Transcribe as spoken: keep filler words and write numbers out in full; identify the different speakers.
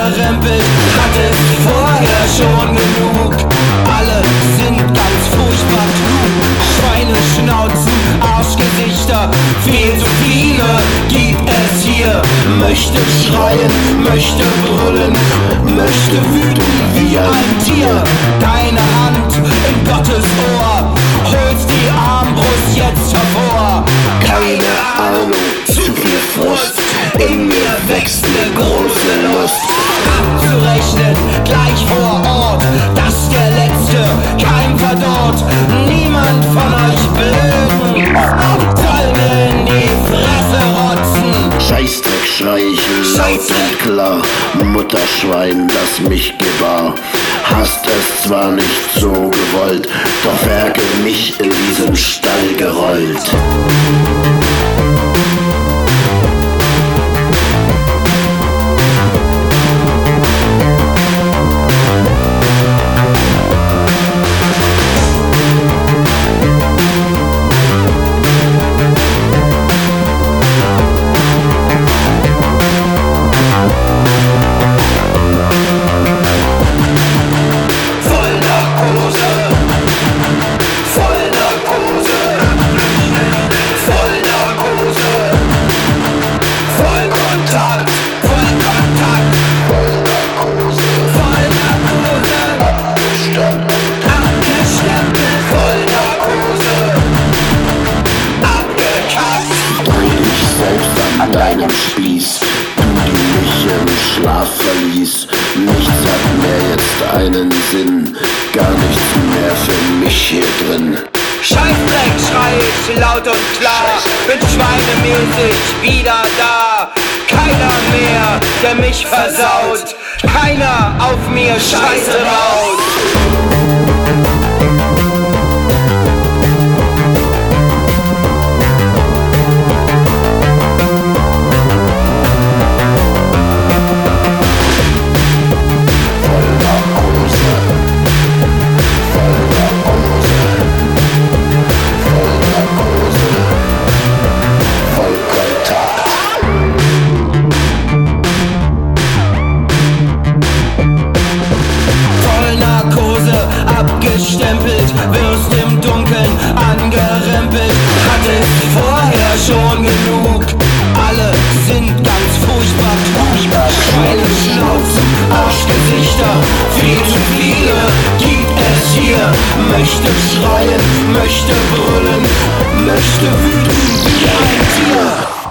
Speaker 1: angerempelt, hat es vorher schon genug. Alle sind ganz furchtbar klug. Schweineschnauzen, Arschgesichter, viel zu viele gibt es hier. Möchte schreien, möchte brüllen, möchte wüten wie ein Tier. Deine Hand in Gottes Ohr, holst die Armbrust jetzt hervor.
Speaker 2: Keine Ahnung, zu viel Frust, in mir wächst ne große Lust.
Speaker 1: Abzurechnen, gleich vor Ort, dass der letzte Keim verdorrt. Niemand von euch Blöden soll mir in die Fresse rotzen.
Speaker 2: Scheißdreck schrei ich laut und klar, Mutterschwein, das mich gebar. Hast es zwar nicht so gewollt, doch Werke mich in diesen Stall gerollt. An deinem Spieß, du die mich im Schlaf verließ. Nichts hat mehr jetzt einen Sinn, gar nichts mehr für mich hier drin.
Speaker 1: Scheißdreck schrei ich laut und klar, bin schweinemäßig wieder da. Keiner mehr, der mich versaut, keiner auf mir Scheiße baut. Abgestempelt, wirst im Dunkeln angerempelt, hat es vorher schon genug. Alle sind ganz furchtbar klug. Schweineschnauzen, Arschgesichter, viel zu viele gibt es hier. Möchte schreien, möchte brüllen, möchte wüten wie ein Tier.